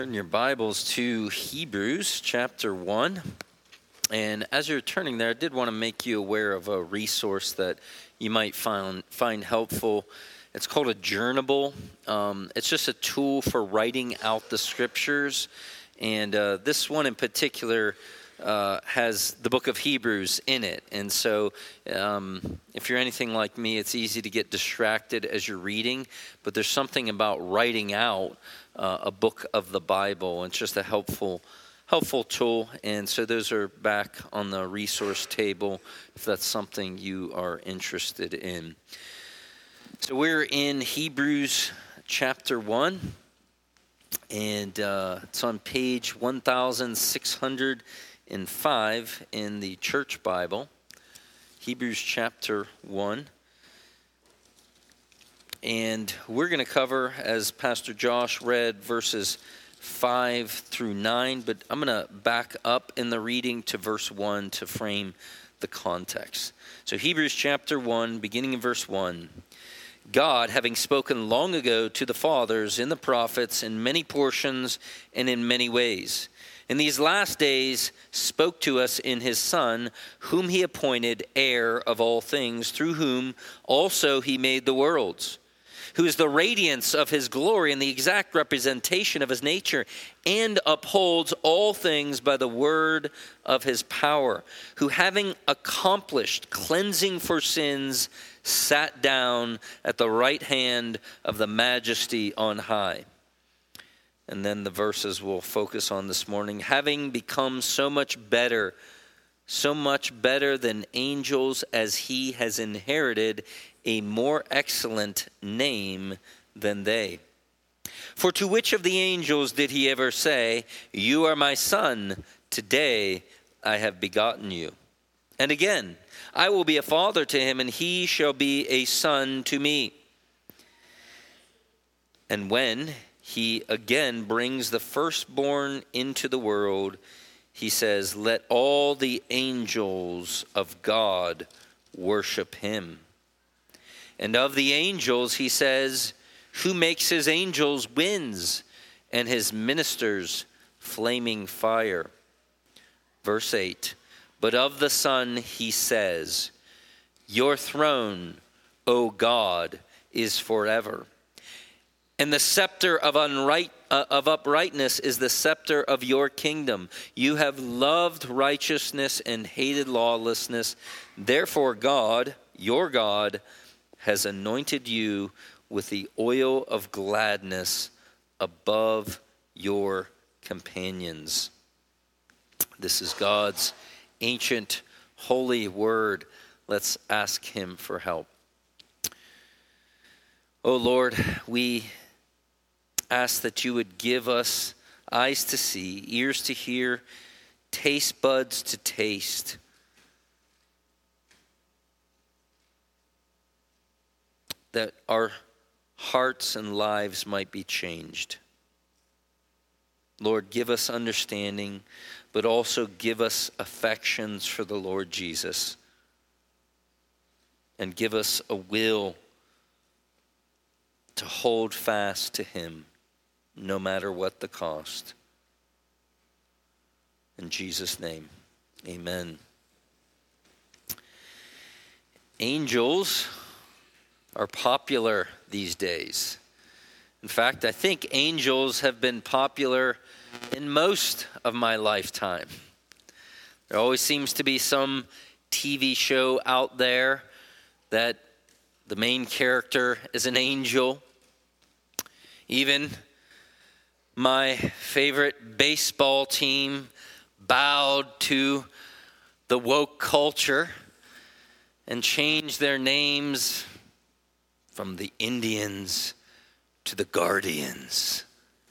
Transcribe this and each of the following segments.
Turn your Bibles to Hebrews chapter 1. And as you're turning there, I did want to make you aware of a resource that you might find helpful. It's called a journal. It's just a tool for writing out the scriptures. And this one in particular has the book of Hebrews in it. And so if you're anything like me, it's easy to get distracted as you're reading. But there's something about writing out a book of the Bible. It's just a helpful tool. And so those are back on the resource table if that's something you are interested in. So we're in Hebrews chapter 1. And it's on page 1605 in the Church Bible. Thebrews chapter 1. And we're going to cover, as Pastor Josh read, verses 5 through 9. But I'm going to back up in the reading to verse 1 to frame the context. So Hebrews chapter 1, beginning in verse 1. God, having spoken long ago to the fathers in the prophets in many portions and in many ways, in these last days spoke to us in his Son, whom he appointed heir of all things, through whom also he made the worlds, who is the radiance of his glory and the exact representation of his nature, and upholds all things by the word of his power, who having accomplished cleansing for sins, sat down at the right hand of the majesty on high. And then the verses we'll focus on this morning. Having become so much better than angels, as he has inherited a more excellent name than they. For to which of the angels did he ever say, "You are my son, today I have begotten you"? And again, I will be a father to him, and he shall be a son to me. And when he again brings the firstborn into the world, he says, "Let all the angels of God worship him." And of the angels, he says, "Who makes his angels winds and his ministers flaming fire?" Verse 8. But of the Son he says, "Your throne, O God, is forever. And the scepter of uprightness is the scepter of your kingdom. You have loved righteousness and hated lawlessness. Therefore God, your God, has anointed you with the oil of gladness above your companions." This is God's ancient holy word. Let's ask him for help. Oh Lord, we ask that you would give us eyes to see, ears to hear, taste buds to taste, that our hearts and lives might be changed. Lord, give us understanding, but also give us affections for the Lord Jesus. And give us a will to hold fast to him, no matter what the cost. In Jesus' name, amen. Angels are popular these days. In fact, I think angels have been popular in most of my lifetime. There always seems to be some TV show out there that the main character is an angel. Even my favorite baseball team bowed to the woke culture and changed their names from the Indians to the Guardians.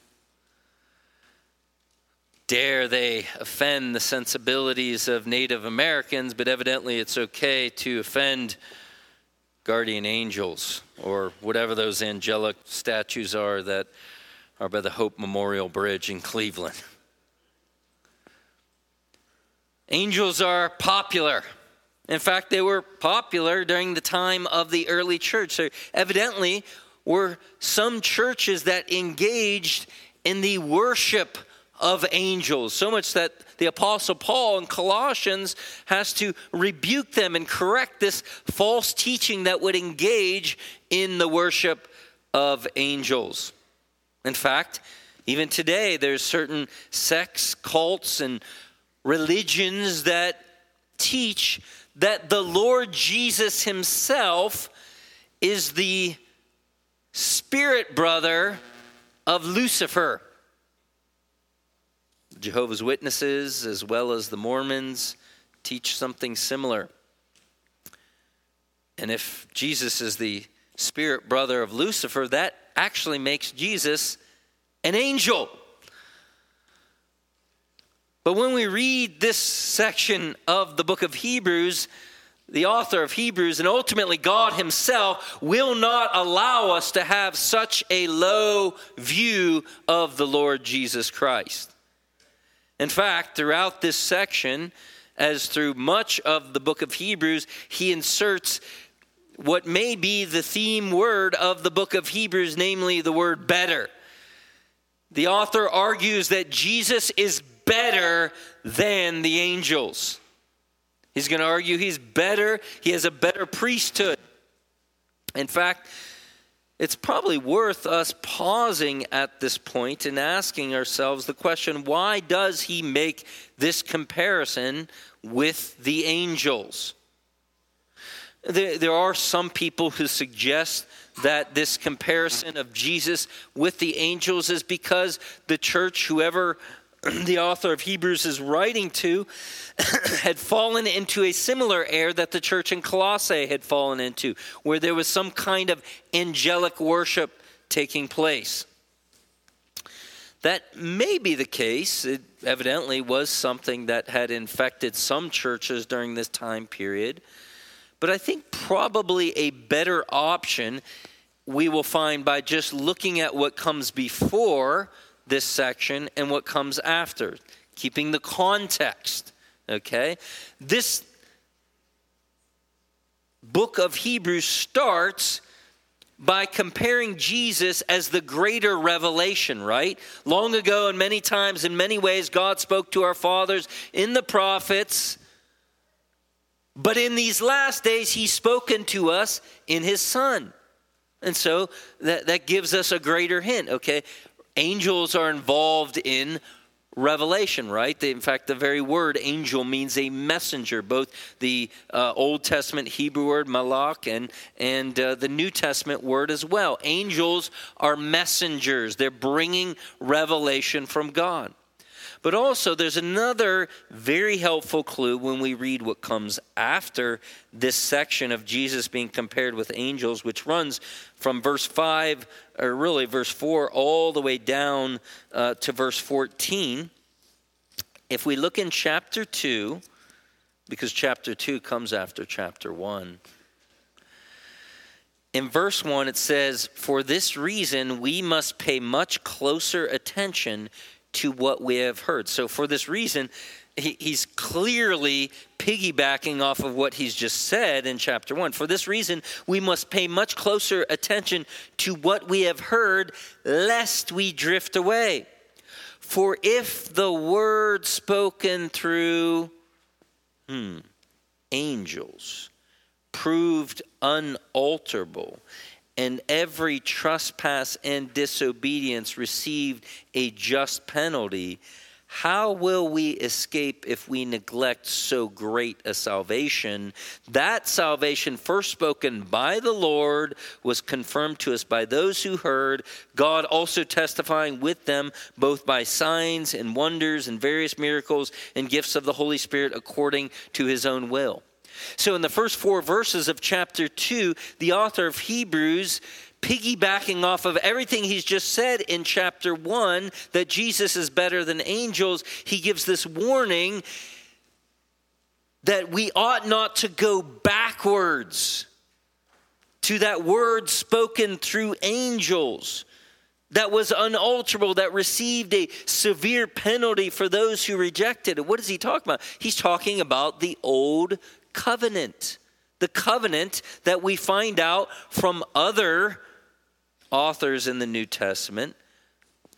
Dare they offend the sensibilities of Native Americans, but evidently it's okay to offend guardian angels or whatever those angelic statues are that are by the Hope Memorial Bridge in Cleveland. Angels are popular. In fact, they were popular during the time of the early church. So evidently were some churches that engaged in the worship of angels, so much that the Apostle Paul in Colossians has to rebuke them and correct this false teaching that would engage in the worship of angels. In fact, even today, there's certain sects, cults, and religions that teach that the Lord Jesus himself is the spirit brother of Lucifer. Jehovah's Witnesses, as well as the Mormons, teach something similar. And if Jesus is the spirit brother of Lucifer, that actually makes Jesus an angel. But when we read this section of the book of Hebrews, the author of Hebrews, and ultimately God himself, will not allow us to have such a low view of the Lord Jesus Christ. In fact, throughout this section, as through much of the book of Hebrews, he inserts what may be the theme word of the book of Hebrews, namely the word better. The author argues that Jesus is better than the angels. He's going to argue he's better. He has a better priesthood. In fact, it's probably worth us pausing at this point and asking ourselves the question, why does he make this comparison with the angels? There are some people who suggest that this comparison of Jesus with the angels is because the church, whoever the author of Hebrews is writing to, had fallen into a similar error that the church in Colossae had fallen into, where there was some kind of angelic worship taking place. That may be the case. It evidently was something that had infected some churches during this time period. But I think probably a better option we will find by just looking at what comes before this section and what comes after, keeping the context, okay? This book of Hebrews starts by comparing Jesus as the greater revelation, right? Long ago and many times, in many ways, God spoke to our fathers in the prophets, but in these last days, he's spoken to us in his Son. And so that gives us a greater hint, okay? Angels are involved in revelation, right? In fact, the very word angel means a messenger. Both the Old Testament Hebrew word malach and the New Testament word as well. Angels are messengers. They're bringing revelation from God. But also, there's another very helpful clue when we read what comes after this section of Jesus being compared with angels, which runs from verse 5, or really verse 4, all the way down to verse 14. If we look in chapter 2, because chapter 2 comes after chapter 1, in verse 1 it says, "For this reason we must pay much closer attention to what we have heard." So for this reason, he's clearly piggybacking off of what he's just said in chapter 1. For this reason, we must pay much closer attention to what we have heard, lest we drift away. For if the word spoken through angels proved unalterable, and every trespass and disobedience received a just penalty, how will we escape if we neglect so great a salvation? That salvation first spoken by the Lord was confirmed to us by those who heard, God also testifying with them both by signs and wonders and various miracles and gifts of the Holy Spirit according to his own will. So in the first 4 verses of chapter 2, the author of Hebrews, piggybacking off of everything he's just said in chapter 1, that Jesus is better than angels, he gives this warning that we ought not to go backwards to that word spoken through angels that was unalterable, that received a severe penalty for those who rejected it. What is he talking about? He's talking about the old covenant. The covenant that we find out from other authors in the New Testament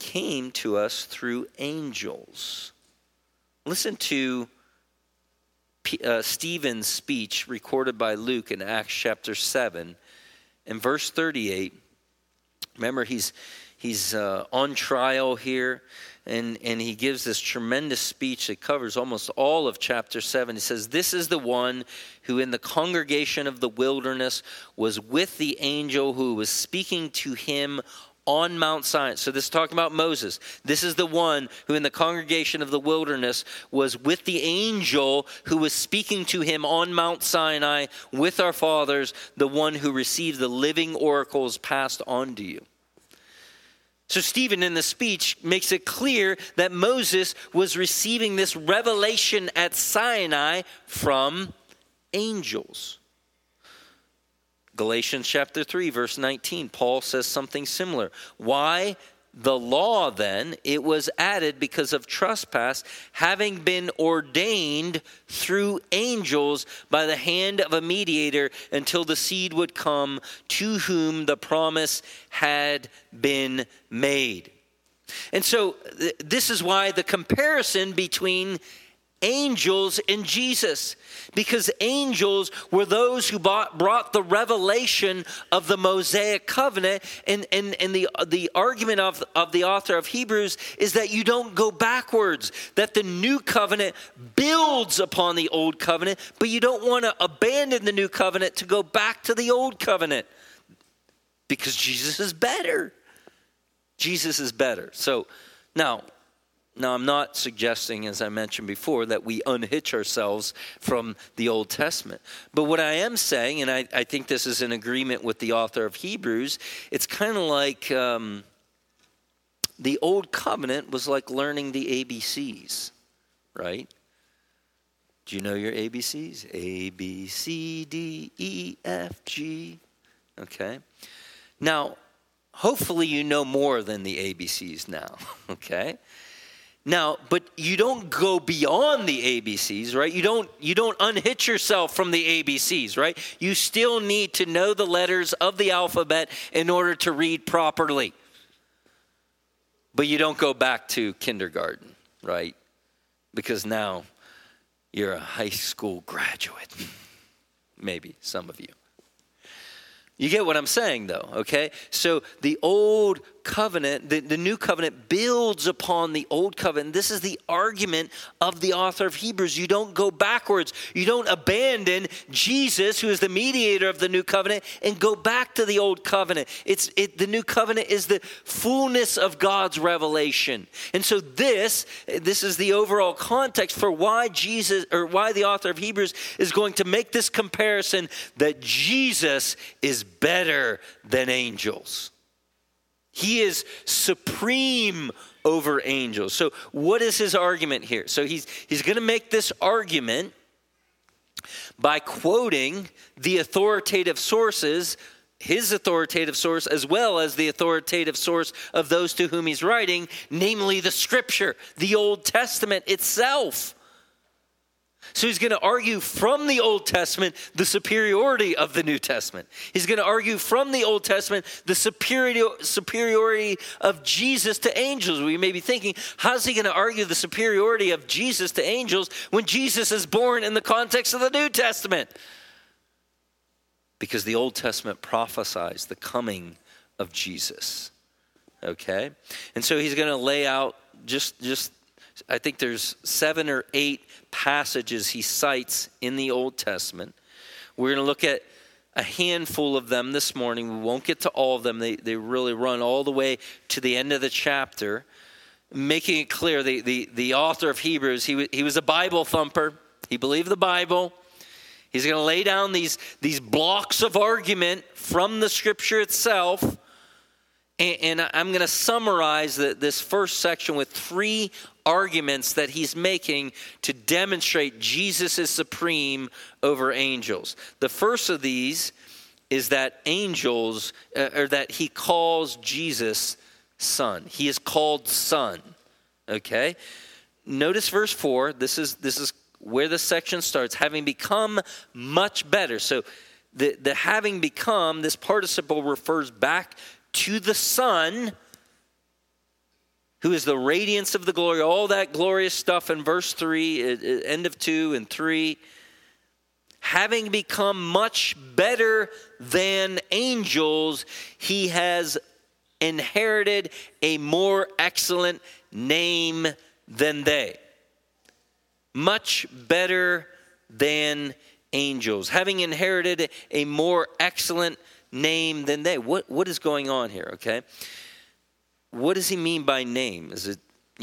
came to us through angels. Listen to Stephen's speech recorded by Luke in Acts chapter 7. In verse 38, remember he's on trial here, and he gives this tremendous speech that covers almost all of chapter 7. He says, "This is the one who in the congregation of the wilderness was with the angel who was speaking to him on Mount Sinai." So this is talking about Moses. This is the one who in the congregation of the wilderness was with the angel who was speaking to him on Mount Sinai with our fathers, the one who received the living oracles passed on to you. So Stephen in the speech makes it clear that Moses was receiving this revelation at Sinai from angels. Galatians chapter 3, verse 19, Paul says something similar. Why the law then? It was added because of trespass, having been ordained through angels by the hand of a mediator until the seed would come to whom the promise had been made. And so this is why the comparison between angels and Jesus, because angels were those who brought the revelation of the Mosaic covenant, and the argument of the author of Hebrews is that you don't go backwards, that the new covenant builds upon the old covenant, but you don't want to abandon the new covenant to go back to the old covenant, because Jesus is better. Jesus is better. So now I'm not suggesting, as I mentioned before, that we unhitch ourselves from the Old Testament. But what I am saying, and I think this is in agreement with the author of Hebrews, it's kind of like the Old Covenant was like learning the ABCs, right? Do you know your ABCs? A, B, C, D, E, F, G. Okay. Now, hopefully you know more than the ABCs now, okay? Now, but you don't go beyond the ABCs, right? You don't unhitch yourself from the ABCs, right? You still need to know the letters of the alphabet in order to read properly. But you don't go back to kindergarten, right? Because now you're a high school graduate. Maybe some of you. You get what I'm saying, though, okay? So the old covenant, the new covenant builds upon the old covenant. This is the argument of the author of Hebrews. You don't go backwards. You don't abandon Jesus, who is the mediator of the new covenant, and go back to the old covenant. The new covenant is the fullness of God's revelation. And so this is the overall context for why the author of Hebrews is going to make this comparison that Jesus is better than angels. He is supreme over angels. So what is his argument here? So he's going to make this argument by quoting the authoritative sources, his authoritative source, as well as the authoritative source of those to whom he's writing, namely the Scripture, the Old Testament itself. So he's going to argue from the Old Testament the superiority of the New Testament. He's going to argue from the Old Testament the superiority of Jesus to angels. We may be thinking, how's he going to argue the superiority of Jesus to angels when Jesus is born in the context of the New Testament? Because the Old Testament prophesies the coming of Jesus. Okay? And so he's going to lay out just I think there's 7 or 8 passages he cites in the Old Testament. We're going to look at a handful of them this morning. We won't get to all of them. They really run all the way to the end of the chapter, making it clear the author of Hebrews, he was a Bible thumper. He believed the Bible. He's going to lay down these blocks of argument from the Scripture itself. And I'm going to summarize this first section with 3 arguments that he's making to demonstrate Jesus is supreme over angels. The first of these is that that he calls Jesus son. He is called son. Okay? Notice verse 4. This is where the section starts. Having become much better. So the having become, this participle refers back to the Son, who is the radiance of the glory, all that glorious stuff in verse 3, end of 2 and 3. Having become much better than angels, he has inherited a more excellent name than they. Much better than angels. Having inherited a more excellent name than they. What is going on here, okay? What does he mean by name? Is it,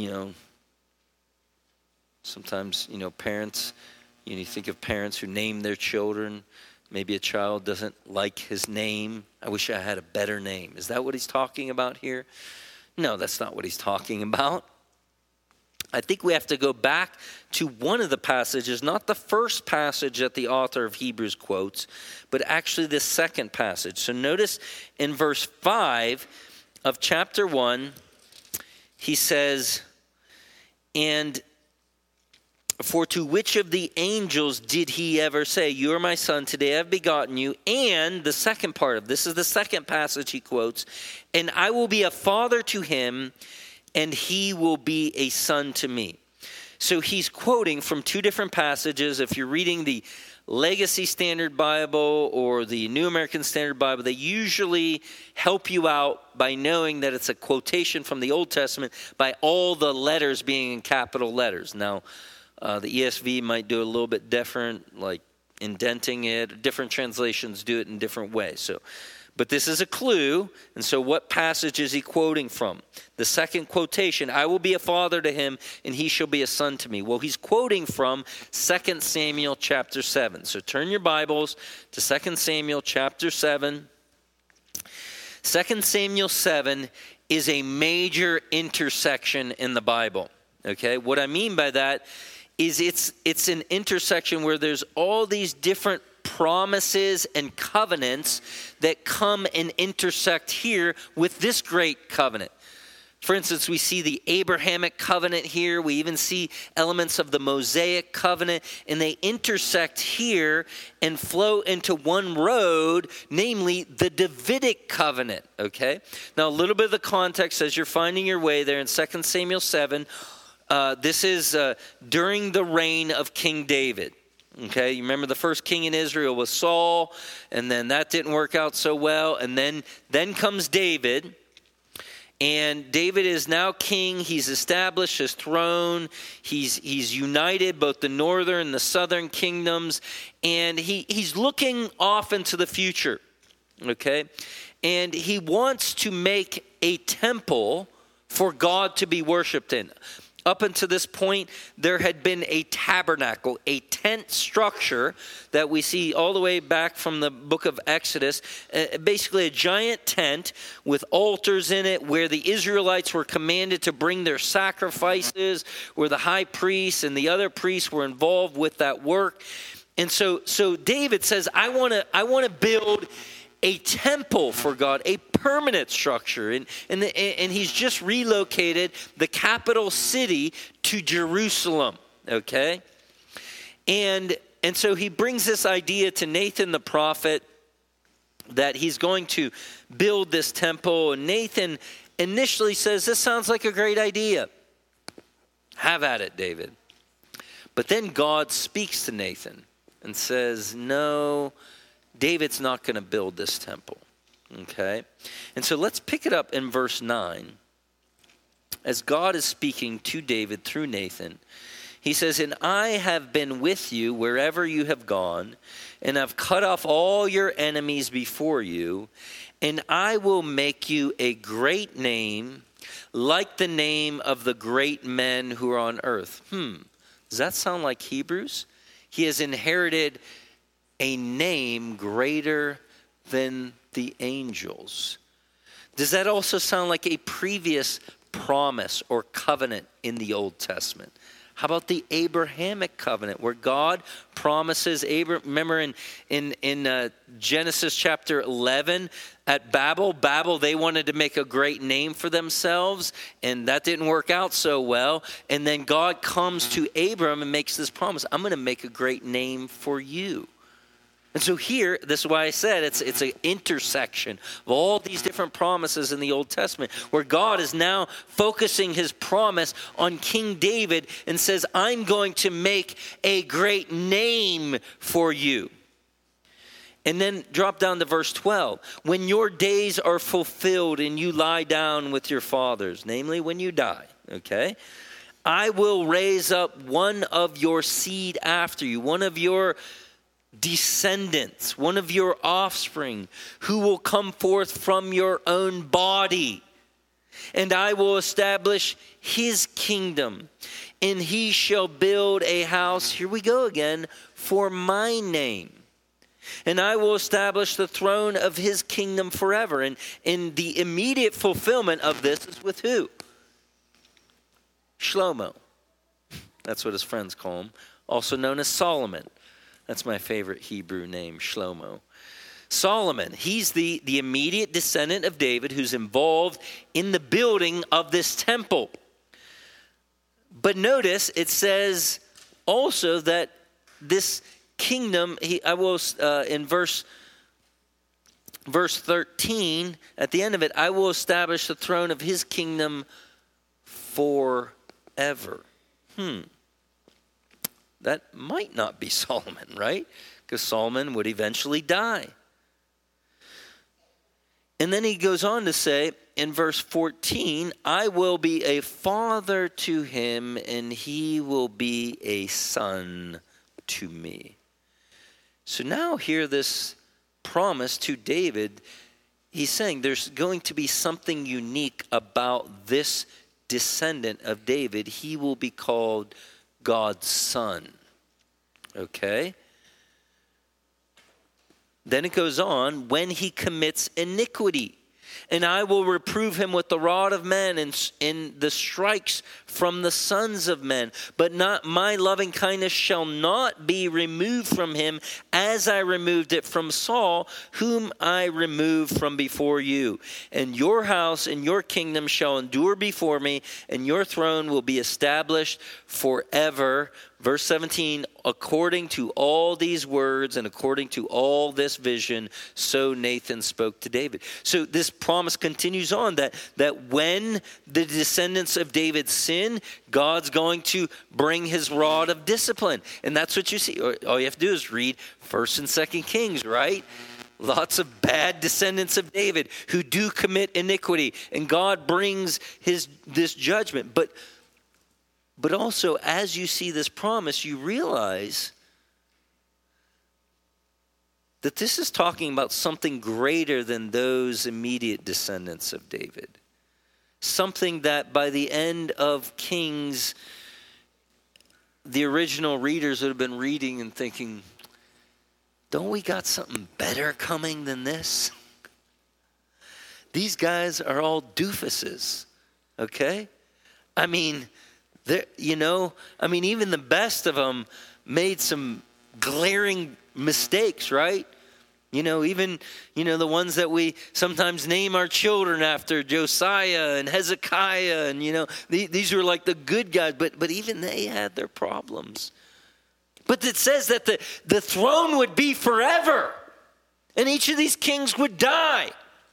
sometimes, parents, you think of parents who name their children. Maybe a child doesn't like his name. I wish I had a better name. Is that what he's talking about here? No, that's not what he's talking about. I think we have to go back to one of the passages, not the first passage that the author of Hebrews quotes, but actually the second passage. So notice in verse 5 of chapter 1, he says, and for to which of the angels did he ever say, you are my son, today I have begotten you? And the second part of this is the second passage he quotes, and I will be a father to him, and he will be a son to me. So he's quoting from two different passages. If you're reading the Legacy Standard Bible or the New American Standard Bible, they usually help you out by knowing that it's a quotation from the Old Testament by all the letters being in capital letters. Now, the ESV might do a little bit different, like indenting it. Different translations do it in different ways. But this is a clue. And so what passage is he quoting from? The second quotation, I will be a father to him, and he shall be a son to me. Well, he's quoting from 2 Samuel chapter 7. So turn your Bibles to 2 Samuel chapter 7. 2 Samuel 7 is a major intersection in the Bible. Okay, what I mean by that is it's an intersection where there's all these different promises and covenants that come and intersect here with this great covenant. For instance, we see the Abrahamic covenant here. We even see elements of the Mosaic covenant, and they intersect here and flow into one road, namely the Davidic covenant, okay? Now, a little bit of the context as you're finding your way there in 2 Samuel 7, this is during the reign of King David. Okay, you remember the first king in Israel was Saul, and then that didn't work out so well, and then comes David, and David is now king. He's established his throne. He's united both the northern and the southern kingdoms, and he's looking off into the future. Okay, and he wants to make a temple for God to be worshipped in. Up until this point, there had been a tabernacle, a tent structure that we see all the way back from the book of Exodus, basically a giant tent with altars in it where the Israelites were commanded to bring their sacrifices, where the high priest and the other priests were involved with that work. And so David says, I want to build a temple for God, a permanent structure. And he's just relocated the capital city to Jerusalem, okay? And so he brings this idea to Nathan the prophet that he's going to build this temple. And Nathan initially says, this sounds like a great idea. Have at it, David. But then God speaks to Nathan and says, no, David's not going to build this temple, okay? And so let's pick it up in verse 9. As God is speaking to David through Nathan, he says, and I have been with you wherever you have gone, and have cut off all your enemies before you, and I will make you a great name, like the name of the great men who are on earth. Does that sound like Hebrews? He has inherited a name greater than the angels. Does that also sound like a previous promise or covenant in the Old Testament? How about the Abrahamic covenant where God promises Abraham? Remember in Genesis chapter 11 at Babel, they wanted to make a great name for themselves, and that didn't work out so well. And then God comes to Abram and makes this promise, I'm going to make a great name for you. And so here, this is why I said it's an intersection of all these different promises in the Old Testament, where God is now focusing his promise on King David and says, I'm going to make a great name for you. And then drop down to verse 12. When your days are fulfilled and you lie down with your fathers, namely when you die, okay? I will raise up one of your seed after you, one of your descendants, one of your offspring, who will come forth from your own body. And I will establish his kingdom, and he shall build a house, here we go again, for my name. And I will establish the throne of his kingdom forever. And in the immediate fulfillment of this is with who? Shlomo. That's what his friends call him. Also known as Solomon. That's my favorite Hebrew name, Shlomo. Solomon, he's the immediate descendant of David who's involved in the building of this temple. But notice it says also that this kingdom, in verse 13, at the end of it, I will establish the throne of his kingdom forever. That might not be Solomon, right? Because Solomon would eventually die. And then he goes on to say in verse 14, I will be a father to him, and he will be a son to me. So now hear this promise to David. He's saying there's going to be something unique about this descendant of David. He will be called God's son. Okay? Then it goes on, when he commits iniquity, and I will reprove him with the rod of men and in the strikes from the sons of men. But not my loving kindness shall not be removed from him, as I removed it from Saul, whom I removed from before you. And your house and your kingdom shall endure before me, and your throne will be established forever. Verse 17, according to all these words and according to all this vision, so Nathan spoke to David. So this promise continues on that when the descendants of David sin, God's going to bring his rod of discipline. And that's what you see. All you have to do is read 1st and 2nd Kings, right? Lots of bad descendants of David who do commit iniquity, and God brings this judgment. But also, as you see this promise, you realize that this is talking about something greater than those immediate descendants of David. Something that by the end of Kings, the original readers would have been reading and thinking, don't we got something better coming than this? These guys are all doofuses, okay? I mean, even the best of them made some glaring mistakes, right? Even the ones that we sometimes name our children after, Josiah and Hezekiah, and these were like the good guys, but even they had their problems. But it says that the throne would be forever, and each of these kings would die.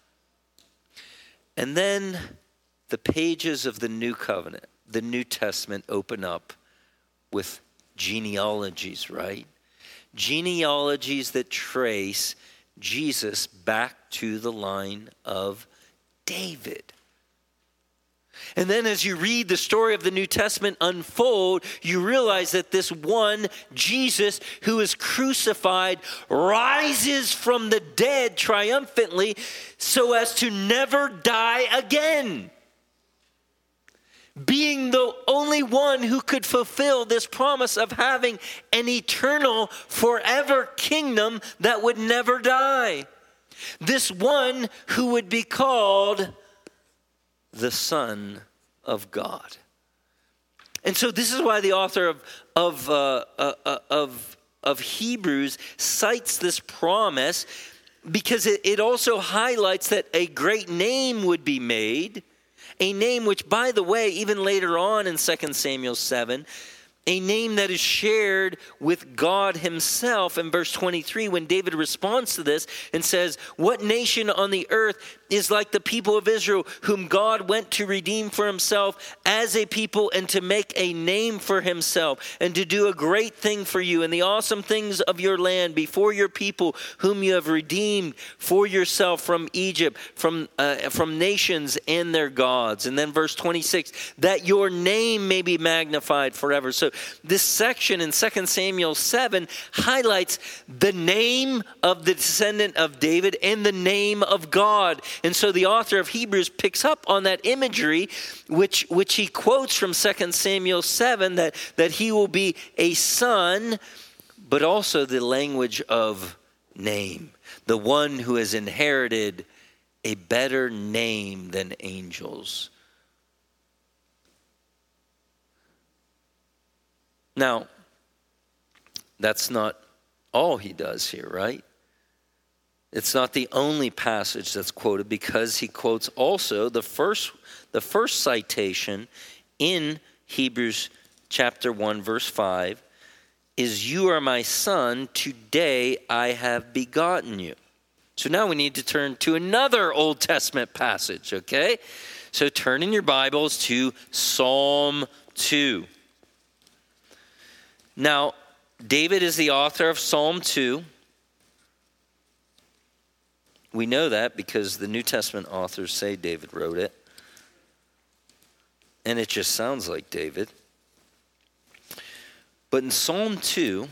And then the pages of the New Covenant, the New Testament, open up with genealogies, right? Genealogies that trace Jesus back to the line of David. And then as you read the story of the New Testament unfold, you realize that this one Jesus who is crucified rises from the dead triumphantly so as to never die again, being the only one who could fulfill this promise of having an eternal, forever kingdom that would never die. This one who would be called the Son of God. And so this is why the author of Hebrews cites this promise, because it also highlights that a great name would be made. A name which, by the way, even later on in 2 Samuel 7, a name that is shared with God himself. In verse 23, when David responds to this and says, what nation on the earth is like the people of Israel, whom God went to redeem for himself as a people and to make a name for himself and to do a great thing for you and the awesome things of your land before your people, whom you have redeemed for yourself from Egypt, from nations and their gods. And then verse 26, that your name may be magnified forever. So this section in 2 Samuel 7 highlights the name of the descendant of David and the name of God. And so the author of Hebrews picks up on that imagery, which he quotes from 2 Samuel 7, that he will be a son, but also the language of name, the one who has inherited a better name than angels. Now, that's not all he does here, right? It's not the only passage that's quoted, because he quotes also the first citation in Hebrews chapter 1, verse 5, is you are my son, today I have begotten you. So now we need to turn to another Old Testament passage, okay? So turn in your Bibles to Psalm 2. Now, David is the author of Psalm 2. We know that because the New Testament authors say David wrote it. And it just sounds like David. But in Psalm 2,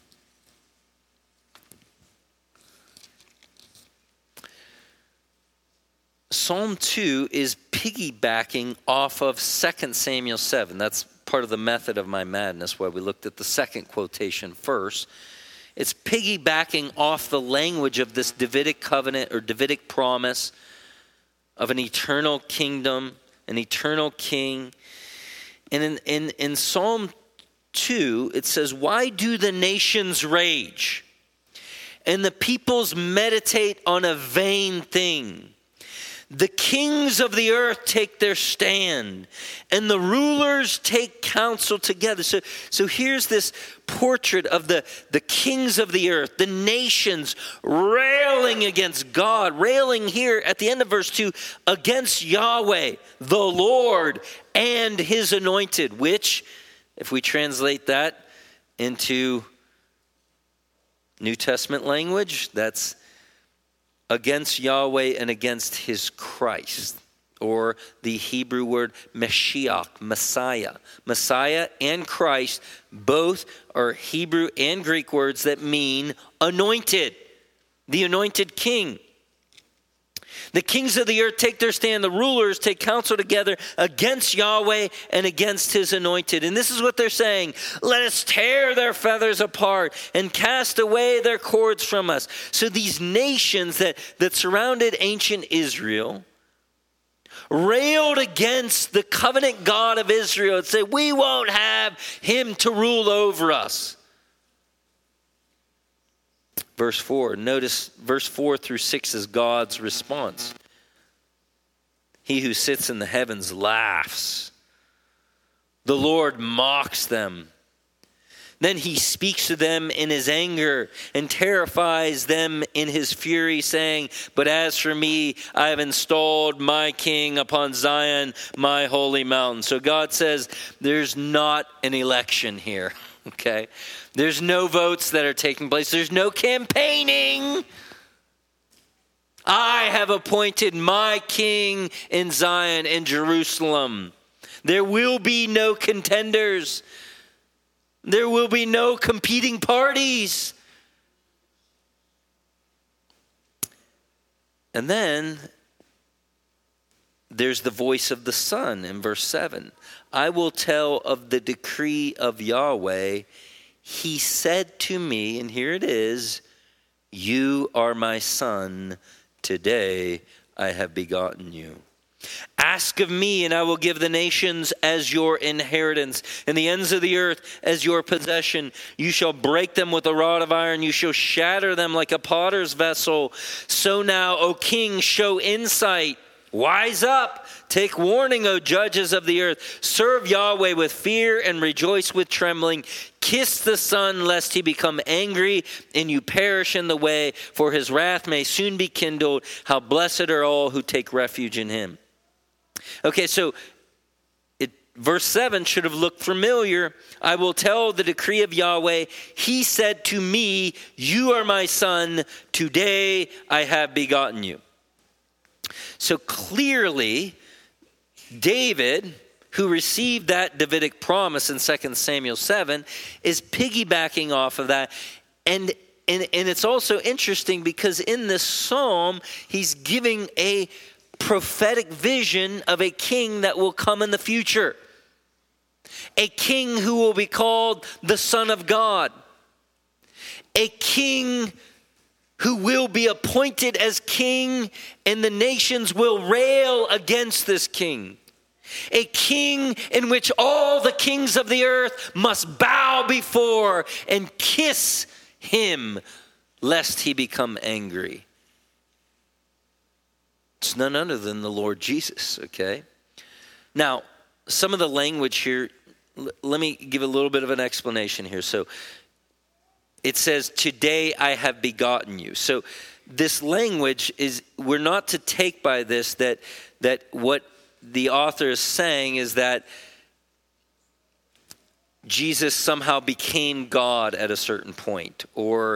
Psalm 2 is piggybacking off of 2 Samuel 7. That's part of the method of my madness, why we looked at the second quotation first. It's piggybacking off the language of this Davidic covenant or Davidic promise of an eternal kingdom, an eternal king. And in Psalm 2, it says, why do the nations rage and the peoples meditate on a vain thing? The kings of the earth take their stand, and the rulers take counsel together. So here's this portrait of the kings of the earth, the nations railing against God, railing here at the end of verse 2 against Yahweh, the Lord, and his anointed, which, if we translate that into New Testament language, that's against Yahweh and against his Christ, or the Hebrew word Mashiach, Messiah. Messiah and Christ both are Hebrew and Greek words that mean anointed, the anointed king. The kings of the earth take their stand, the rulers take counsel together against Yahweh and against his anointed. And this is what they're saying: let us tear their feathers apart and cast away their cords from us. So these nations that surrounded ancient Israel railed against the covenant God of Israel and said, we won't have him to rule over us. Verse 4, notice verse 4 through 6 is God's response. He who sits in the heavens laughs. The Lord mocks them. Then he speaks to them in his anger and terrifies them in his fury, saying, but as for me, I have installed my king upon Zion, my holy mountain. So God says there's not an election here, okay? There's no votes that are taking place. There's no campaigning. I have appointed my king in Zion and Jerusalem. There will be no contenders. There will be no competing parties. And then there's the voice of the Son in verse 7. I will tell of the decree of Yahweh. He said to me, and here it is, you are my son, today I have begotten you. Ask of me, and I will give the nations as your inheritance, and the ends of the earth as your possession. You shall break them with a rod of iron. You shall shatter them like a potter's vessel. So now, O king, show insight. Wise up, take warning, O judges of the earth. Serve Yahweh with fear and rejoice with trembling. Kiss the Son, lest he become angry and you perish in the way, for his wrath may soon be kindled. How blessed are all who take refuge in him. Okay, so verse 7 should have looked familiar. I will tell the decree of Yahweh. He said to me, you are my son. Today I have begotten you. So clearly, David, who received that Davidic promise in 2 Samuel 7, is piggybacking off of that. And it's also interesting because in this psalm, he's giving a prophetic vision of a king that will come in the future. A king who will be called the Son of God. A king who will be appointed as king, and the nations will rail against this king. A king in which all the kings of the earth must bow before and kiss him, lest he become angry. It's none other than the Lord Jesus, okay? Now, some of the language here, let me give a little bit of an explanation here. So, it says, today I have begotten you. So this language is, we're not to take by this that what the author is saying is that Jesus somehow became God at a certain point, or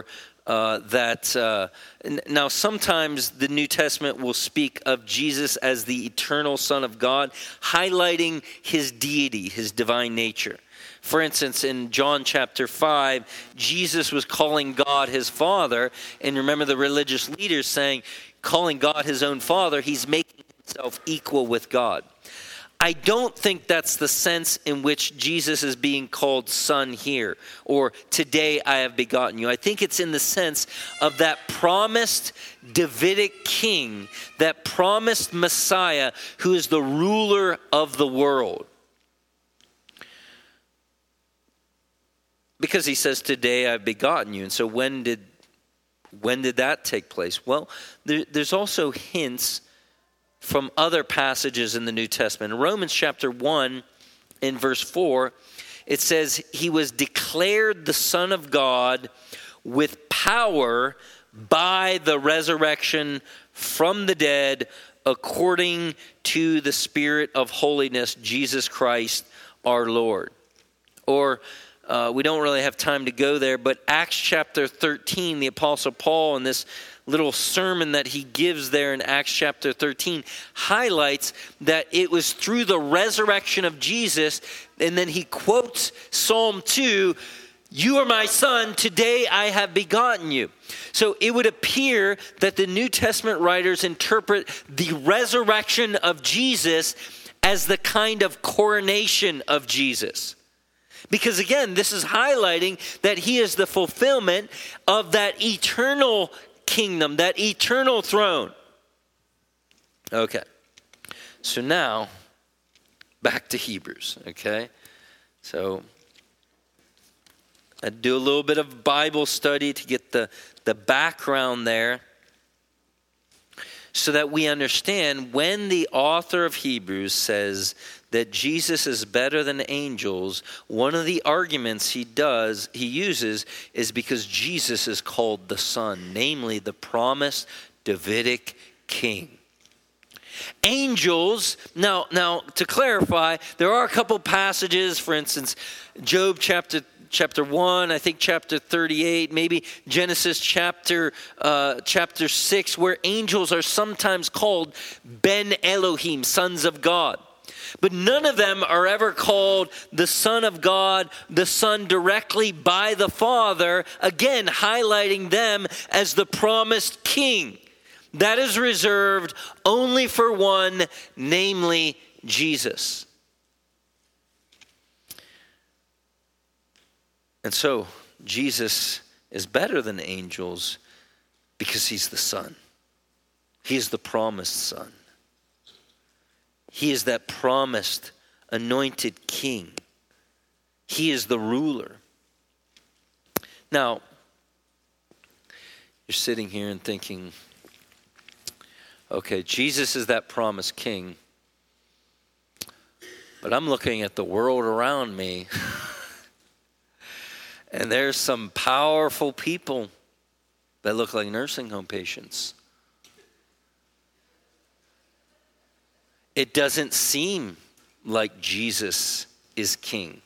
now sometimes the New Testament will speak of Jesus as the eternal Son of God, highlighting his deity, his divine nature. For instance, in John chapter 5, Jesus was calling God his Father. And remember the religious leaders saying, calling God his own Father, he's making himself equal with God. I don't think that's the sense in which Jesus is being called Son here, or today I have begotten you. I think it's in the sense of that promised Davidic king, that promised Messiah who is the ruler of the world. Because he says, today I've begotten you. And so when did that take place? Well, there's also hints from other passages in the New Testament. In Romans chapter 1, in verse 4, it says, he was declared the Son of God with power by the resurrection from the dead, according to the Spirit of holiness, Jesus Christ our Lord. Or we don't really have time to go there, but Acts chapter 13, the Apostle Paul, in this little sermon that he gives there in Acts chapter 13, highlights that it was through the resurrection of Jesus, and then he quotes Psalm 2, you are my son, today I have begotten you. So it would appear that the New Testament writers interpret the resurrection of Jesus as the kind of coronation of Jesus. Because again, this is highlighting that he is the fulfillment of that eternal kingdom, that eternal throne. Okay, so now back to Hebrews, okay? So I do a little bit of Bible study to get the background there, so that we understand when the author of Hebrews says that Jesus is better than angels, one of the arguments he uses is because Jesus is called the Son, namely the promised Davidic king. Angels, now to clarify, there are a couple passages, for instance, Job chapter 1, I think chapter 38, maybe Genesis chapter 6, where angels are sometimes called Ben Elohim, sons of God. But none of them are ever called the Son of God, the Son directly by the Father, again highlighting them as the promised king. That is reserved only for one, namely Jesus. And so Jesus is better than angels because he's the Son. He is the promised Son. He is that promised anointed king. He is the ruler. Now, you're sitting here and thinking, Okay, Jesus is that promised king. But I'm looking at the world around me. And there's some powerful people that look like nursing home patients. It doesn't seem like Jesus is king.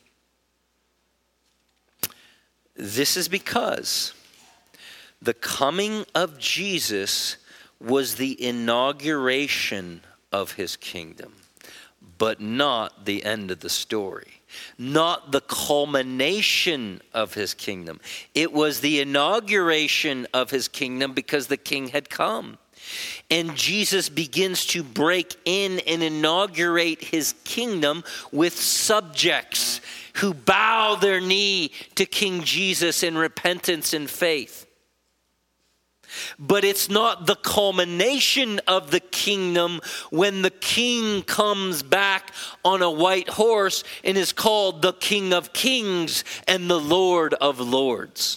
This is because the coming of Jesus was the inauguration of his kingdom, but not the end of the story, not the culmination of his kingdom. It was the inauguration of his kingdom because the king had come. And Jesus begins to break in and inaugurate his kingdom with subjects who bow their knee to King Jesus in repentance and faith. But it's not the culmination of the kingdom when the king comes back on a white horse and is called the King of Kings and the Lord of Lords.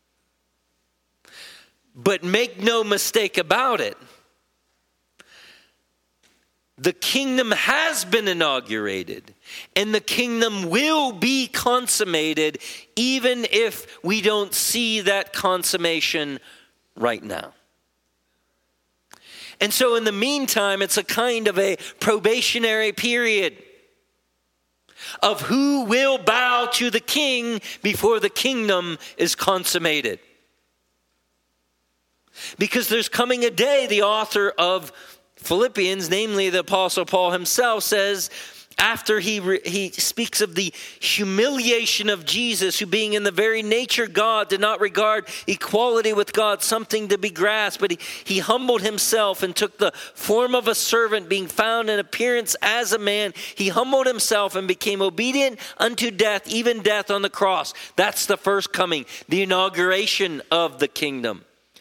But make no mistake about it, the kingdom has been inaugurated and the kingdom will be consummated even if we don't see that consummation right now. And so in the meantime, it's a kind of a probationary period of who will bow to the king before the kingdom is consummated. Because there's coming a day, the author of Philippians, namely the Apostle Paul himself, says, after he speaks of the humiliation of Jesus, who being in the very nature God, did not regard equality with God something to be grasped, but he humbled himself and took the form of a servant, being found in appearance as a man. He humbled himself and became obedient unto death, even death on the cross. That's the first coming, the inauguration of the kingdom.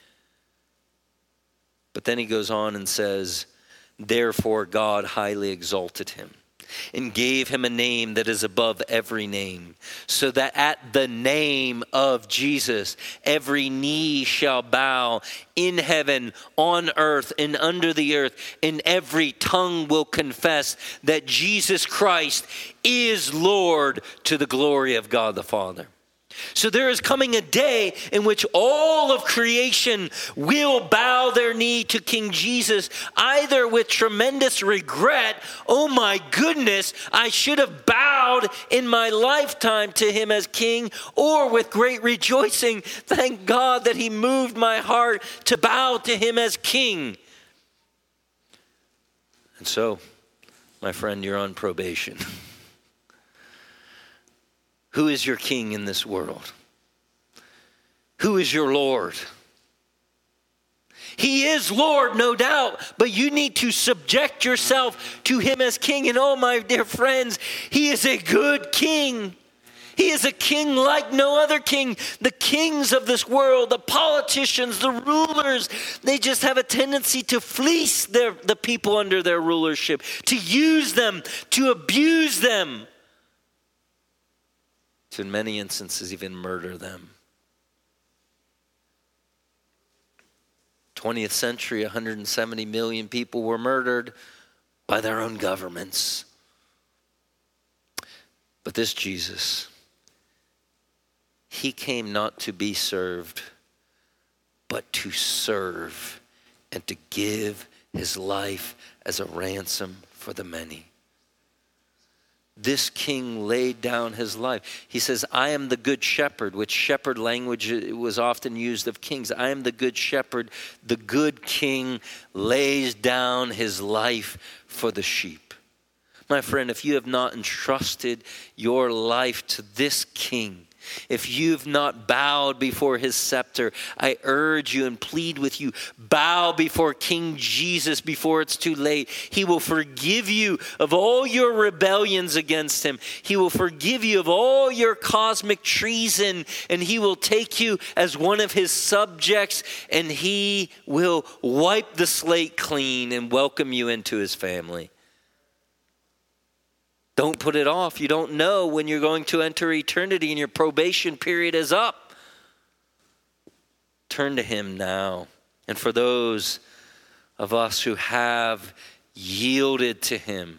But then he goes on and says, therefore God highly exalted him and gave him a name that is above every name, so that at the name of Jesus, every knee shall bow in heaven, on earth, and under the earth, and every tongue will confess that Jesus Christ is Lord, to the glory of God the Father. So there is coming a day in which all of creation will bow their knee to King Jesus, either with tremendous regret, oh my goodness, I should have bowed in my lifetime to him as king, or with great rejoicing, thank God that he moved my heart to bow to him as king. And so, my friend, you're on probation. Who is your king in this world? Who is your Lord? He is Lord, no doubt, but you need to subject yourself to him as king. And oh, my dear friends, he is a good king. He is a king like no other king. The kings of this world, the politicians, the rulers, they just have a tendency to fleece the people under their rulership, to use them, to abuse them, to in many instances even murder them. 20th century, 170 million people were murdered by their own governments. But this Jesus, he came not to be served, but to serve and to give his life as a ransom for the many. This king laid down his life. He says, I am the good shepherd, which shepherd language was often used of kings. I am the good shepherd. The good king lays down his life for the sheep. My friend, if you have not entrusted your life to this king, if you've not bowed before his scepter, I urge you and plead with you, bow before King Jesus before it's too late. He will forgive you of all your rebellions against him. He will forgive you of all your cosmic treason, and he will take you as one of his subjects, and he will wipe the slate clean and welcome you into his family. Don't put it off. You don't know when you're going to enter eternity and your probation period is up. Turn to him now. And for those of us who have yielded to him,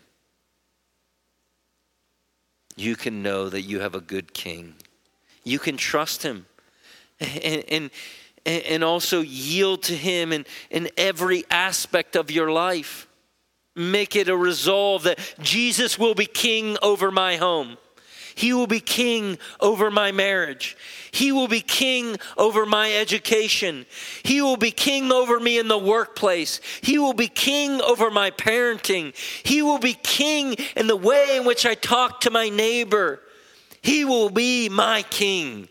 you can know that you have a good king. You can trust him and also yield to him in every aspect of your life. Make it a resolve that Jesus will be king over my home. He will be king over my marriage. He will be king over my education. He will be king over me in the workplace. He will be king over my parenting. He will be king in the way in which I talk to my neighbor. He will be my king.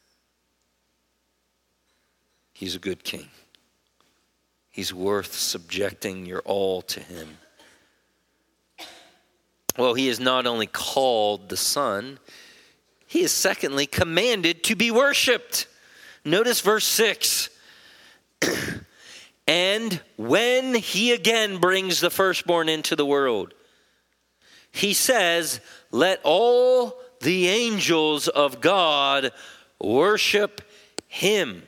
He's a good king. He's worth subjecting your all to him. Well, he is not only called the Son, he is secondly commanded to be worshiped. Notice verse 6. And when he again brings the firstborn into the world, he says, let all the angels of God worship him.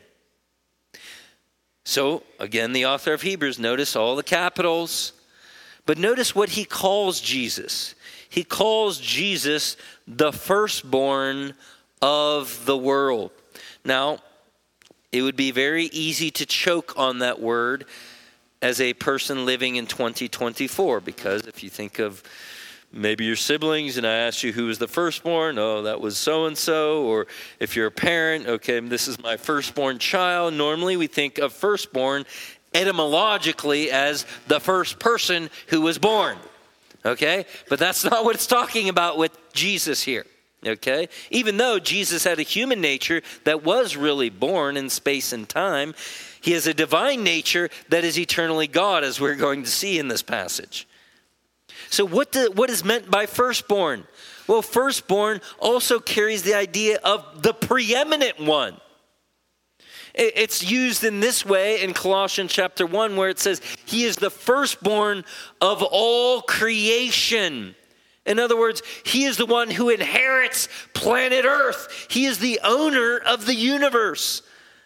So, again, the author of Hebrews, notice all the capitals. But notice what he calls Jesus. He calls Jesus the firstborn of the world. Now, it would be very easy to choke on that word as a person living in 2024, because if you think of maybe your siblings and I ask you who was the firstborn, oh, that was so-and-so. Or if you're a parent, okay, this is my firstborn child. Normally we think of firstborn etymologically as the first person who was born. Okay? But that's not what it's talking about with Jesus here. Okay? Even though Jesus had a human nature that was really born in space and time, he has a divine nature that is eternally God, as we're going to see in this passage. So what is meant by firstborn? Well, firstborn also carries the idea of the preeminent one. It's used in this way in Colossians chapter 1, where it says, he is the firstborn of all creation. In other words, he is the one who inherits planet Earth. He is the owner of the universe.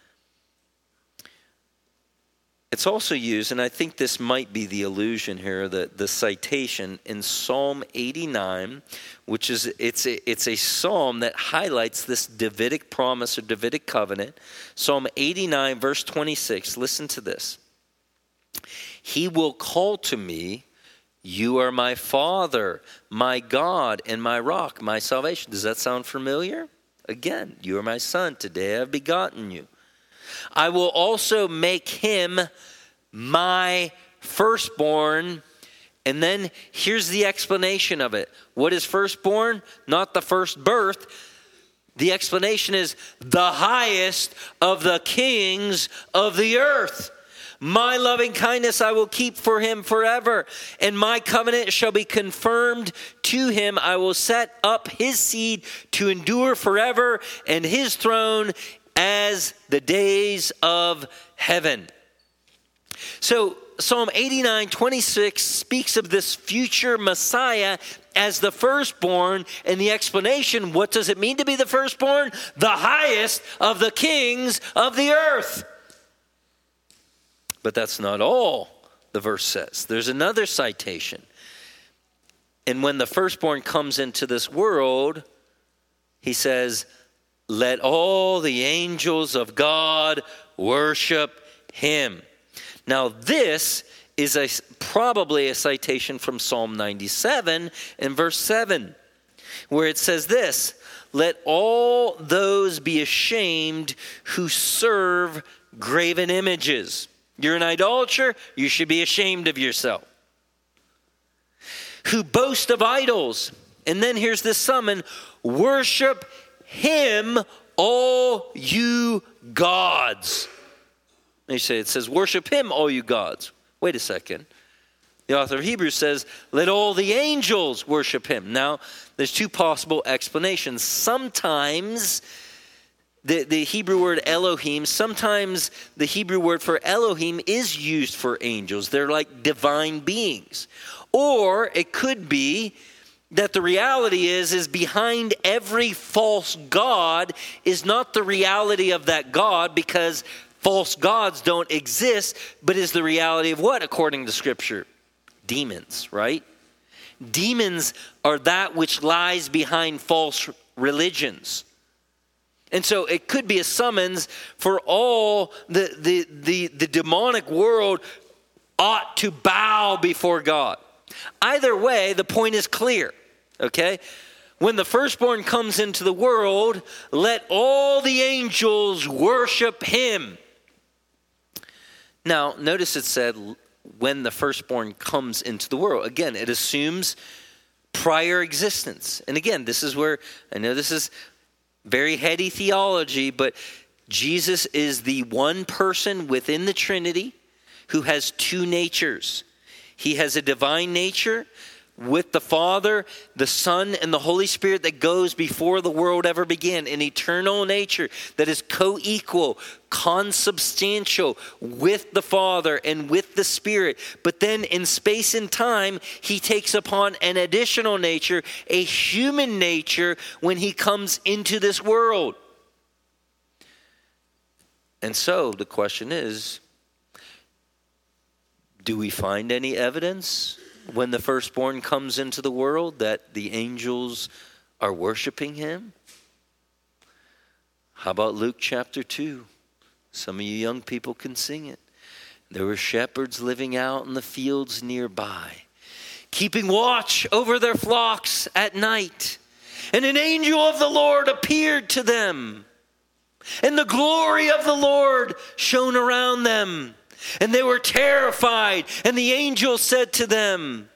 It's also used, and I think this might be the allusion here, the citation in Psalm 89, which is it's a psalm that highlights this Davidic promise or Davidic covenant. Psalm 89, verse 26. Listen to this. He will call to me, you are my Father, my God, and my rock, my salvation. Does that sound familiar? Again, you are my son. Today I have begotten you. I will also make him my firstborn. And then here's the explanation of it. What is firstborn? Not the first birth. The explanation is the highest of the kings of the earth. My loving kindness I will keep for him forever, and my covenant shall be confirmed to him. I will set up his seed to endure forever, and his throne as the days of heaven. So Psalm 89:26 speaks of this future Messiah as the firstborn, and the explanation, what does it mean to be the firstborn? The highest of the kings of the earth. But that's not all the verse says. There's another citation. And when the firstborn comes into this world, he says, let all the angels of God worship him. Now this is probably a citation from Psalm 97 and verse 7, where it says this, let all those be ashamed who serve graven images. You're an idolater, you should be ashamed of yourself. Who boast of idols. And then here's this summon, worship him, all you gods. And you say, it says, worship him, all you gods. Wait a second. The author of Hebrews says, let all the angels worship him. Now, there's two possible explanations. Sometimes the Hebrew word Elohim, sometimes the Hebrew word for Elohim is used for angels. They're like divine beings. Or it could be that the reality is behind every false god is not the reality of that God, because false gods don't exist, but is the reality of what, according to Scripture? Demons, right? Demons are that which lies behind false religions. And so it could be a summons for all the demonic world ought to bow before God. Either way, the point is clear, okay? When the firstborn comes into the world, let all the angels worship him. Now, notice it said, when the firstborn comes into the world. Again, it assumes prior existence. And again, this is where, I know this is very heady theology, but Jesus is the one person within the Trinity who has two natures. He has a divine nature with the Father, the Son, and the Holy Spirit that goes before the world ever began. An eternal nature that is co-equal, consubstantial with the Father and with the Spirit. But then in space and time, he takes upon an additional nature, a human nature, when he comes into this world. And so the question is, do we find any evidence when the firstborn comes into the world that the angels are worshiping him? How about Luke chapter 2? Some of you young people can sing it. There were shepherds living out in the fields nearby, keeping watch over their flocks at night. And an angel of the Lord appeared to them, and the glory of the Lord shone around them. And they were terrified. And the angel said to them,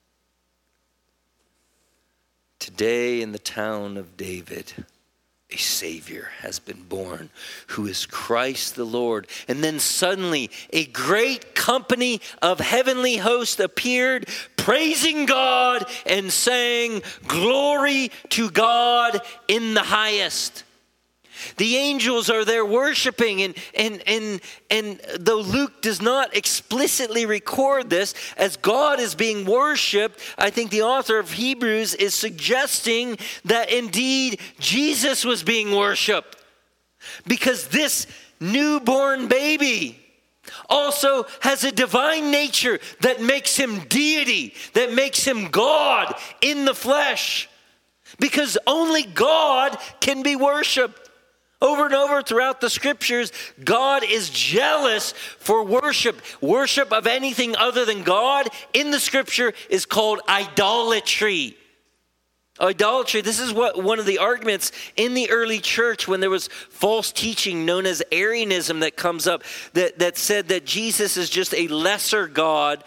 today in the town of David, a Savior has been born, who is Christ the Lord. And then suddenly a great company of heavenly hosts appeared, praising God and saying, glory to God in the highest. The angels are there worshiping, and though Luke does not explicitly record this, as God is being worshiped, I think the author of Hebrews is suggesting that indeed Jesus was being worshiped. Because this newborn baby also has a divine nature that makes him deity, that makes him God in the flesh. Because only God can be worshiped. Over and over throughout the scriptures, God is jealous for worship. Worship of anything other than God in the scripture is called idolatry. Idolatry, this is what one of the arguments in the early church when there was false teaching known as Arianism that comes up that said that Jesus is just a lesser God.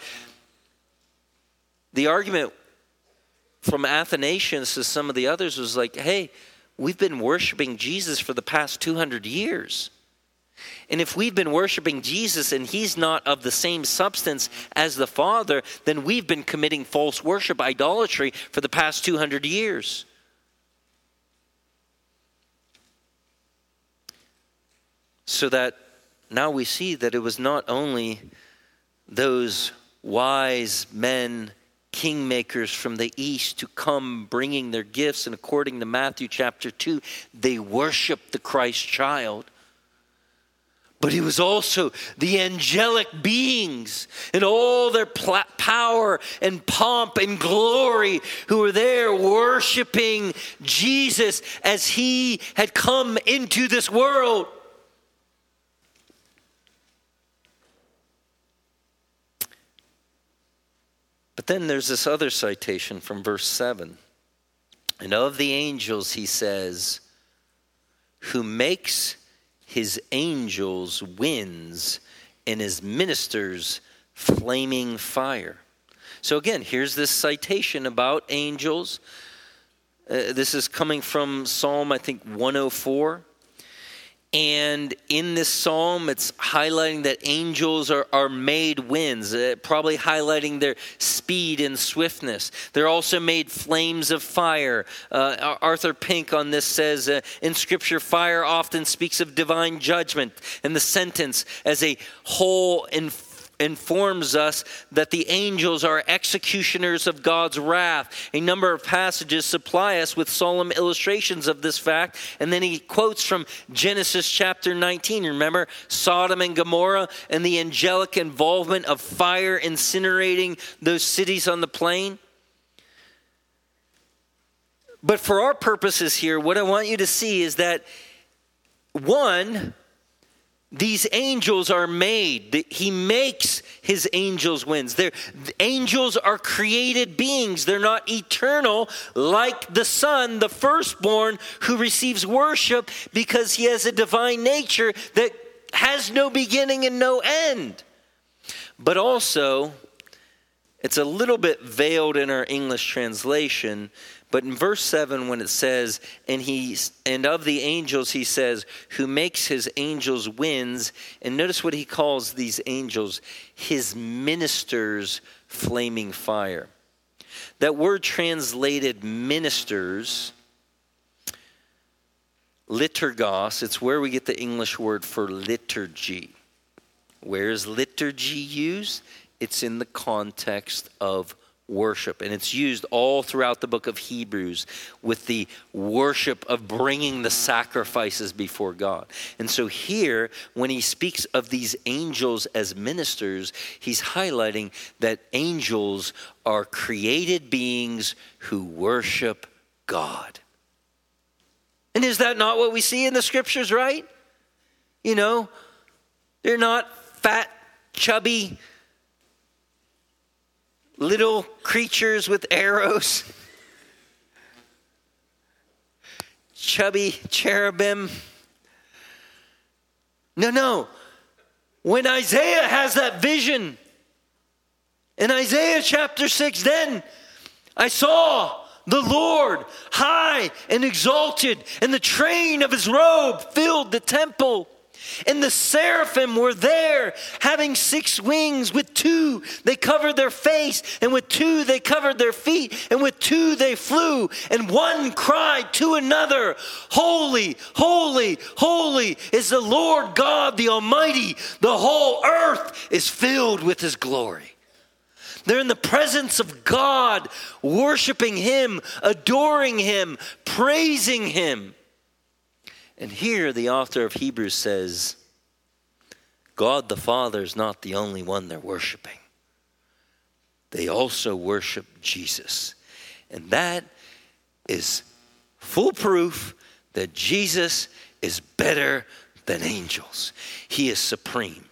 The argument from Athanasius to some of the others was like, hey, we've been worshiping Jesus for the past 200 years. And if we've been worshiping Jesus and he's not of the same substance as the Father, then we've been committing false worship, idolatry, for the past 200 years. So that now we see that it was not only those wise men, kingmakers from the east to come bringing their gifts, and according to Matthew chapter 2, they worshiped the Christ child. But it was also the angelic beings and all their power and pomp and glory who were there worshiping Jesus as he had come into this world. But then there's this other citation from verse 7. And of the angels, he says, who makes his angels winds and his ministers flaming fire. So again, here's this citation about angels. This is coming from Psalm, I think, 104. And in this psalm, it's highlighting that angels are made winds, probably highlighting their speed and swiftness. They're also made flames of fire. Arthur Pink on this says, in Scripture, fire often speaks of divine judgment and the sentence as a whole informs us that the angels are executioners of God's wrath. A number of passages supply us with solemn illustrations of this fact. And then he quotes from Genesis chapter 19. Remember Sodom and Gomorrah and the angelic involvement of fire incinerating those cities on the plain? But for our purposes here, what I want you to see is that, one, these angels are made. He makes his angels winds. The angels are created beings. They're not eternal like the Son, the firstborn, who receives worship because he has a divine nature that has no beginning and no end. But also, it's a little bit veiled in our English translation. But in verse 7, when it says, and of the angels, he says, who makes his angels winds. And notice what he calls these angels, his ministers, flaming fire. That word translated ministers, liturgos, it's where we get the English word for liturgy. Where is liturgy used? It's in the context of worship. And it's used all throughout the book of Hebrews with the worship of bringing the sacrifices before God. And so here, when he speaks of these angels as ministers, he's highlighting that angels are created beings who worship God. And is that not what we see in the scriptures, right? You know, they're not fat, chubby, little creatures with arrows, chubby cherubim. No. When Isaiah has that vision, in Isaiah chapter 6, then I saw the Lord high and exalted, and the train of his robe filled the temple. And the seraphim were there, having 6 wings. With 2 they covered their face, and with 2 they covered their feet, and with 2 they flew. And one cried to another, Holy, holy, holy is the Lord God the Almighty. The whole earth is filled with his glory. They're in the presence of God, worshiping him, adoring him, praising him. And here the author of Hebrews says, God the Father is not the only one they're worshiping. They also worship Jesus. And that is full proof that Jesus is better than angels. He is supreme.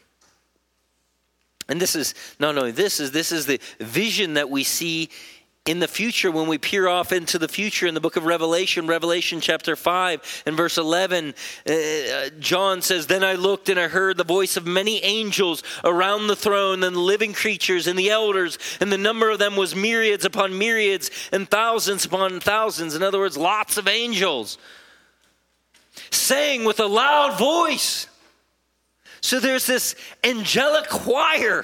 And this is not only this is the vision that we see in the future, when we peer off into the future in the book of Revelation chapter 5 and verse 11, John says, Then I looked and I heard the voice of many angels around the throne and the living creatures and the elders, and the number of them was myriads upon myriads and thousands upon thousands. In other words, lots of angels, saying with a loud voice. So there's this angelic choir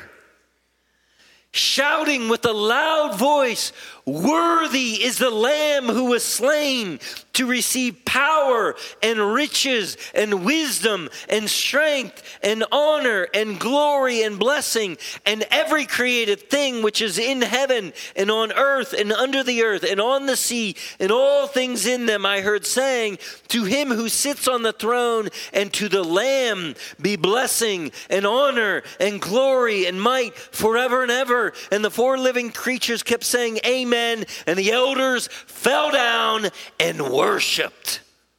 shouting with a loud voice, Worthy is the Lamb who was slain to receive power and riches and wisdom and strength and honor and glory and blessing, and every created thing which is in heaven and on earth and under the earth and on the sea and all things in them. I heard saying, To him who sits on the throne and to the Lamb be blessing and honor and glory and might forever and ever. And the 4 living creatures kept saying, Amen. And the elders fell down and worshiped.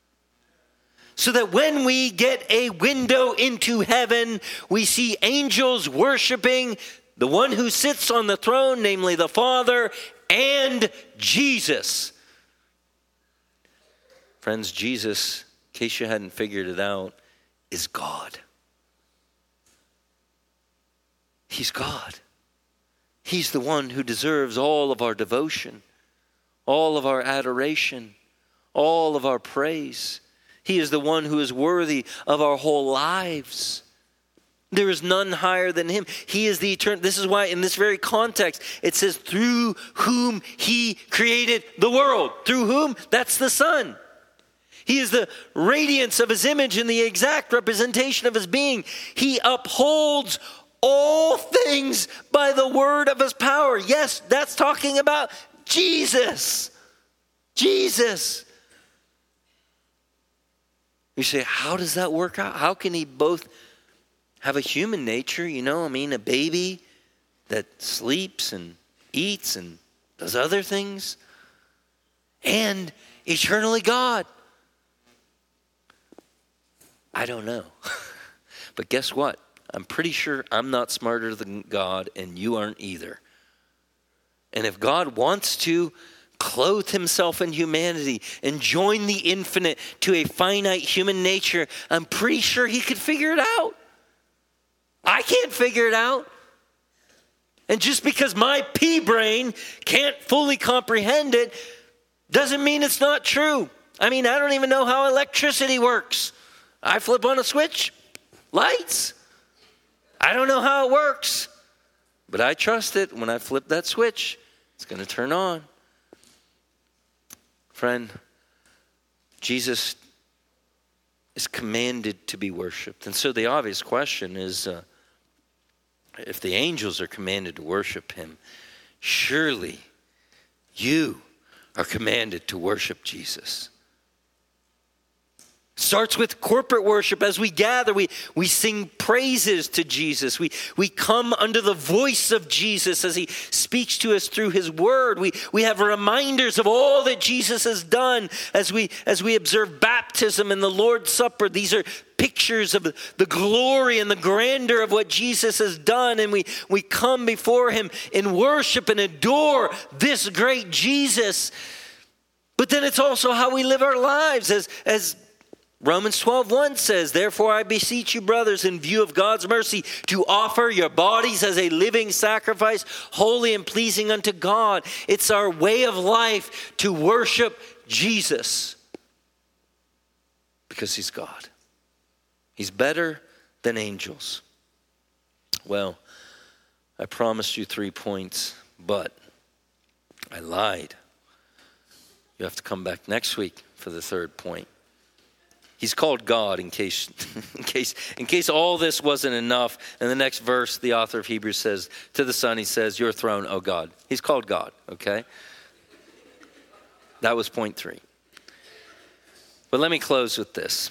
So that when we get a window into heaven, we see angels worshiping the one who sits on the throne, namely the Father, and Jesus. Friends, Jesus, in case you hadn't figured it out, is God. He's God. He's the one who deserves all of our devotion, all of our adoration, all of our praise. He is the one who is worthy of our whole lives. There is none higher than him. He is the eternal. This is why in this very context, it says, through whom he created the world. Through whom? That's the Son. He is the radiance of his image and the exact representation of his being. He upholds all things by the word of his power. Yes, that's talking about Jesus. Jesus. You say, how does that work out? How can he both have a human nature, a baby that sleeps and eats and does other things, and eternally God? I don't know. But guess what? I'm pretty sure I'm not smarter than God, and you aren't either. And if God wants to clothe himself in humanity and join the infinite to a finite human nature, I'm pretty sure he could figure it out. I can't figure it out. And just because my pea brain can't fully comprehend it doesn't mean it's not true. I don't even know how electricity works. I flip on a switch, lights. I don't know how it works, but I trust it. When I flip that switch, it's going to turn on. Friend, Jesus is commanded to be worshiped. And so the obvious question is, if the angels are commanded to worship him, surely you are commanded to worship Jesus. Starts with corporate worship. As we gather, we sing praises to Jesus. We come under the voice of Jesus as he speaks to us through his word. We have reminders of all that Jesus has done as we observe baptism and the Lord's Supper. These are pictures of the glory and the grandeur of what Jesus has done. And we come before him in worship and adore this great Jesus. But then it's also how we live our lives as Romans 12:1 says, therefore I beseech you, brothers, in view of God's mercy, to offer your bodies as a living sacrifice, holy and pleasing unto God. It's our way of life to worship Jesus because he's God. He's better than angels. Well, I promised you 3 points, but I lied. You have to come back next week for the third point. He's called God in case all this wasn't enough. In the next verse, the author of Hebrews says, to the Son, he says, your throne, O God. He's called God, okay? That was point 3. But let me close with this.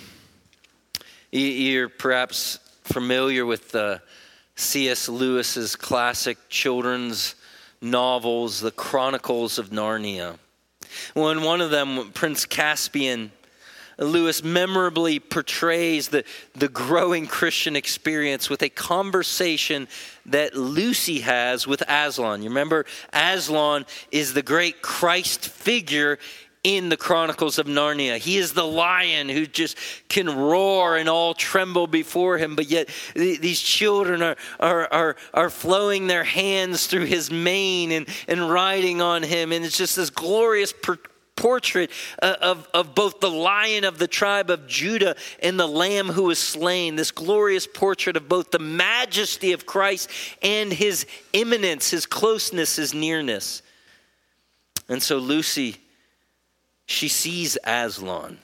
You're perhaps familiar with C.S. Lewis's classic children's novels, The Chronicles of Narnia. Well, in one of them, Prince Caspian, Lewis memorably portrays the growing Christian experience with a conversation that Lucy has with Aslan. You remember, Aslan is the great Christ figure in the Chronicles of Narnia. He is the lion who just can roar and all tremble before him, but yet these children are flowing their hands through his mane and riding on him, and it's just this glorious portrait of both the lion of the tribe of Judah and the lamb who was slain. This glorious portrait of both the majesty of Christ and his immanence, his closeness, his nearness. And so Lucy, she sees Aslan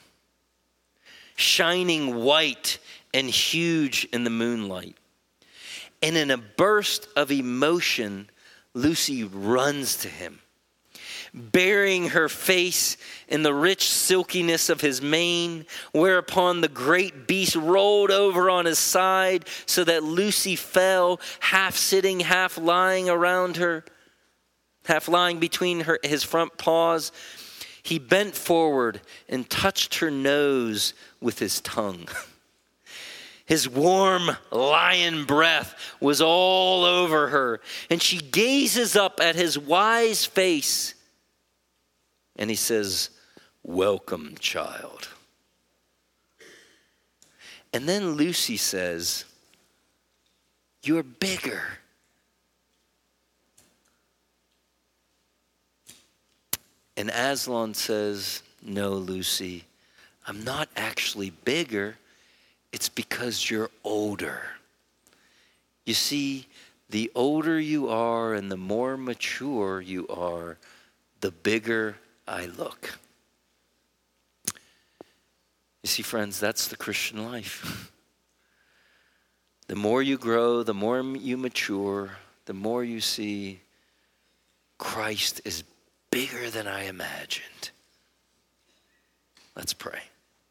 shining white and huge in the moonlight. And in a burst of emotion, Lucy runs to him, burying her face in the rich silkiness of his mane, whereupon the great beast rolled over on his side so that Lucy fell, half sitting, half lying around her, half lying between his front paws. He bent forward and touched her nose with his tongue. His warm lion breath was all over her, and she gazes up at his wise face. And he says, welcome, child. And then Lucy says, you're bigger. And Aslan says, no, Lucy, I'm not actually bigger. It's because you're older. You see, the older you are and the more mature you are, the bigger I look. You see, friends, that's the Christian life. The more you grow, the more you mature, the more you see Christ is bigger than I imagined. Let's pray.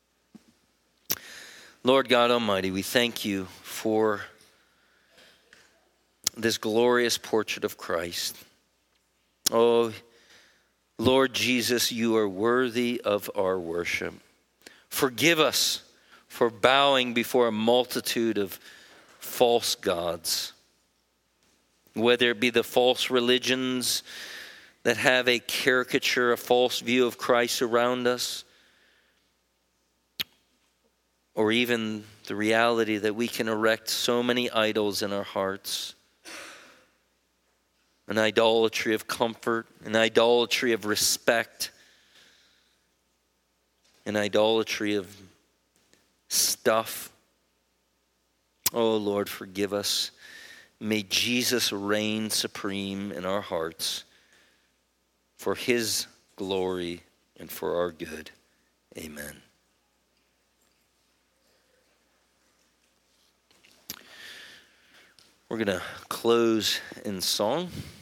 Lord God Almighty, we thank you for this glorious portrait of Christ. Oh, Lord Jesus, you are worthy of our worship. Forgive us for bowing before a multitude of false gods, whether it be the false religions that have a caricature, a false view of Christ around us, or even the reality that we can erect so many idols in our hearts. An idolatry of comfort, an idolatry of respect, an idolatry of stuff. Oh Lord, forgive us. May Jesus reign supreme in our hearts for his glory and for our good. Amen. We're going to close in song.